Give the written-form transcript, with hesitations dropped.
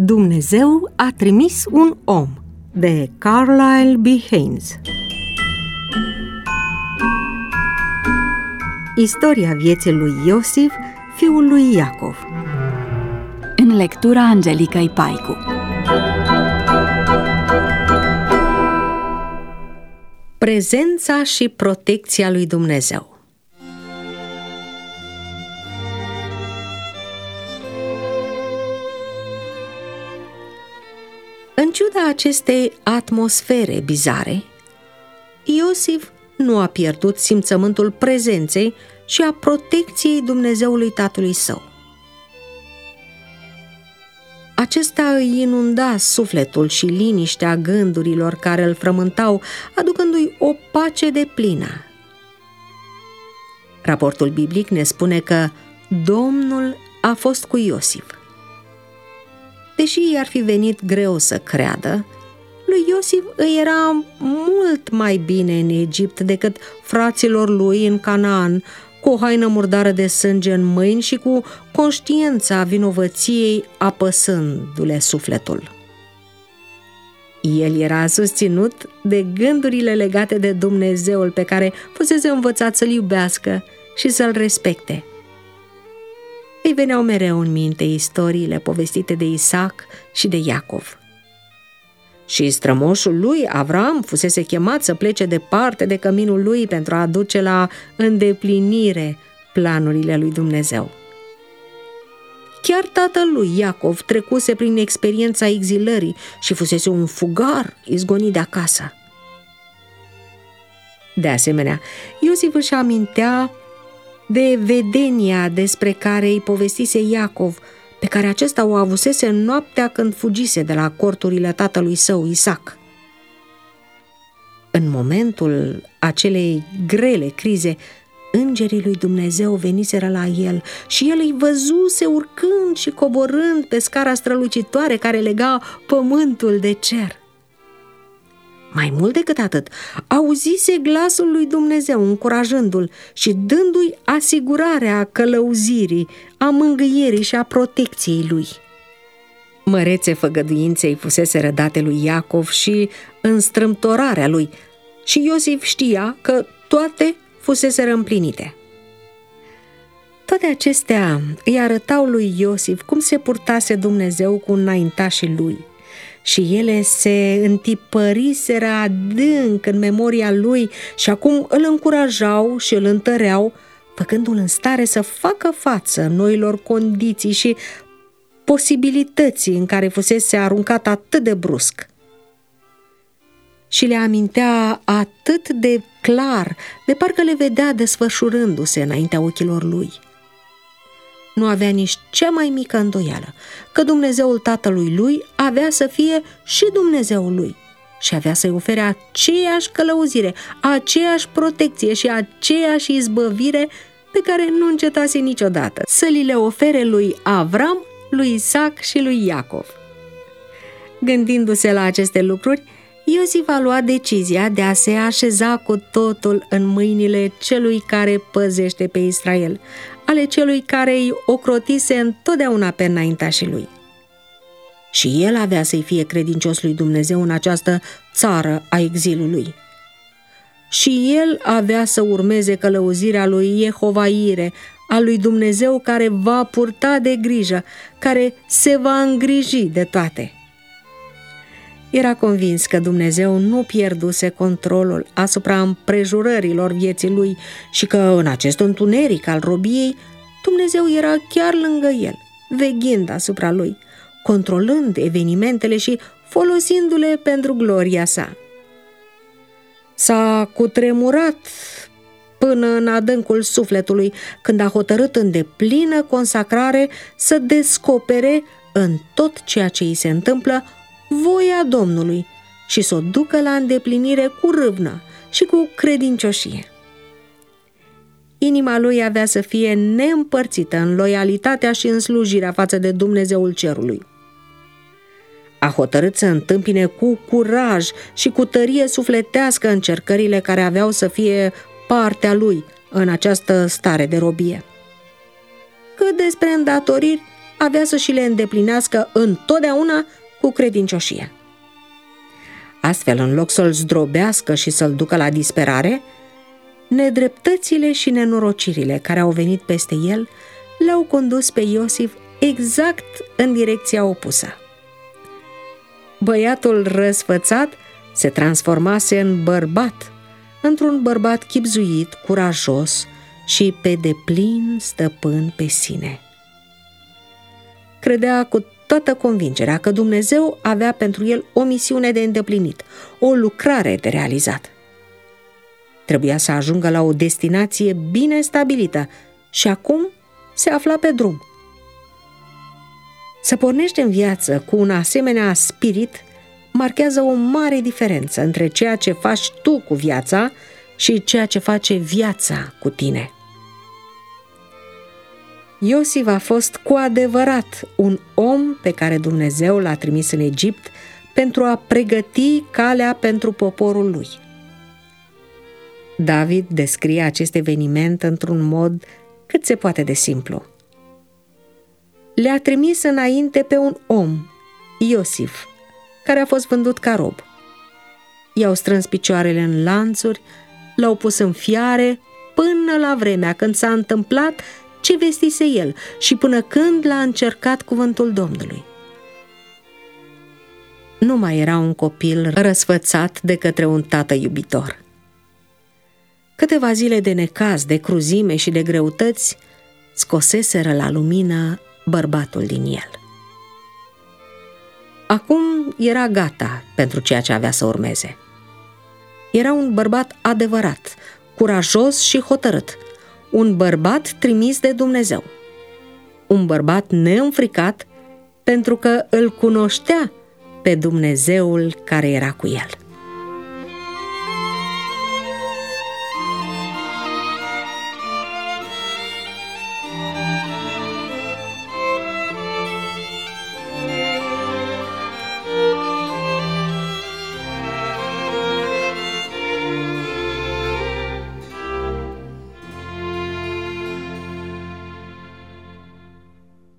Dumnezeu a trimis un om, de Carlisle B. Haynes. Istoria vieții lui Iosif, fiul lui Iacov. În lectura Angelicăi Paicu. Prezența și protecția lui Dumnezeu. În ciuda acestei atmosfere bizare, Iosif nu a pierdut simțământul prezenței și a protecției Dumnezeului tatălui său. Acesta îi inunda sufletul și liniștea gândurilor care îl frământau, aducându-i o pace deplină. Raportul biblic ne spune că Domnul a fost cu Iosif. Deși i-ar fi venit greu să creadă, lui Iosif îi era mult mai bine în Egipt decât fraților lui în Canaan, cu o haină murdară de sânge în mâini și cu conștiința vinovăției apăsându-le sufletul. El era susținut de gândurile legate de Dumnezeul pe care fusese învățat să-l iubească și să-l respecte. Îi veneau mereu în minte istoriile povestite de Isaac și de Iacov. Și strămoșul lui, Avram, fusese chemat să plece departe de căminul lui pentru a aduce la îndeplinire planurile lui Dumnezeu. Chiar tatăl lui Iacov trecuse prin experiența exilării și fusese un fugar izgonit de acasă. De asemenea, Iosif își amintea de vedenia despre care îi povestise Iacov, pe care acesta o avusese în noaptea când fugise de la corturile tatălui său, Isaac. În momentul acelei grele crize, îngerii lui Dumnezeu veniseră la el și el îi văzuse urcând și coborând pe scara strălucitoare care lega pământul de cer. Mai mult decât atât, auzise glasul lui Dumnezeu încurajându-l și dându-i asigurarea călăuzirii, a mângâierii și a protecției lui. Mărețe făgăduinței fusese rădate lui Iacov și înstrâmtorarea lui, și Iosif știa că toate fuseseră împlinite. Toate acestea îi arătau lui Iosif cum se purtase Dumnezeu cu înaintașii lui, și ele se întipăriseră adânc în memoria lui și acum îl încurajau și îl întăreau, făcându-l în stare să facă față noilor condiții și posibilității în care fusese aruncat atât de brusc. Și le amintea atât de clar, de parcă le vedea desfășurându-se înaintea ochilor lui. Nu avea nici cea mai mică îndoială că Dumnezeul tatălui lui avea să fie și Dumnezeul lui și avea să-i ofere aceeași călăuzire, aceeași protecție și aceeași izbăvire pe care nu încetase niciodată să li le ofere lui Avram, lui Isaac și lui Iacov. Gândindu-se la aceste lucruri, Iosif a luat decizia de a se așeza cu totul în mâinile celui care păzește pe Israel, ale celui care îi ocrotise întotdeauna pe înaintașii lui. Și el avea să-i fie credincios lui Dumnezeu în această țară a exilului. Și el avea să urmeze călăuzirea lui Jehova Ire, a lui Dumnezeu care va purta de grijă, care se va îngriji de toate. Era convins că Dumnezeu nu pierduse controlul asupra împrejurărilor vieții lui și că în acest întuneric al robiei, Dumnezeu era chiar lângă el, veghind asupra lui, controlând evenimentele și folosindu-le pentru gloria sa. S-a cutremurat până în adâncul sufletului când a hotărât în deplină consacrare să descopere în tot ceea ce îi se întâmplă voia Domnului și să o ducă la îndeplinire cu râvnă și cu credincioșie. Inima lui avea să fie neîmpărțită în loialitatea și în slujirea față de Dumnezeul cerului. A hotărât să întâmpine cu curaj și cu tărie sufletească încercările care aveau să fie partea lui în această stare de robie. Cât despre îndatoriri, avea să și le îndeplinească întotdeauna cu credincioșie. Astfel, în loc să-l zdrobească și să-l ducă la disperare, nedreptățile și nenorocirile care au venit peste el l-au condus pe Iosif exact în direcția opusă. Băiatul răsfățat se transformase în bărbat, într-un bărbat chibzuit, curajos și pe deplin stăpân pe sine. Credea cu toată convingerea că Dumnezeu avea pentru el o misiune de îndeplinit, o lucrare de realizat. Trebuia să ajungă la o destinație bine stabilită și acum se afla pe drum. Să pornești în viață cu un asemenea spirit marchează o mare diferență între ceea ce faci tu cu viața și ceea ce face viața cu tine. Iosif a fost cu adevărat un om pe care Dumnezeu l-a trimis în Egipt pentru a pregăti calea pentru poporul lui. David descrie acest eveniment într-un mod cât se poate de simplu. Le-a trimis înainte pe un om, Iosif, care a fost vândut ca rob. I-au strâns picioarele în lanțuri, l-au pus în fiare până la vremea când s-a întâmplat ce vestise el și până când l-a încercat cuvântul Domnului. Nu mai era un copil răsfățat de către un tată iubitor. Câteva zile de necaz, de cruzime și de greutăți scoseseră la lumină bărbatul din el. Acum era gata pentru ceea ce avea să urmeze. Era un bărbat adevărat, curajos și hotărât, un bărbat trimis de Dumnezeu, un bărbat neînfricat pentru că îl cunoștea pe Dumnezeul care era cu el.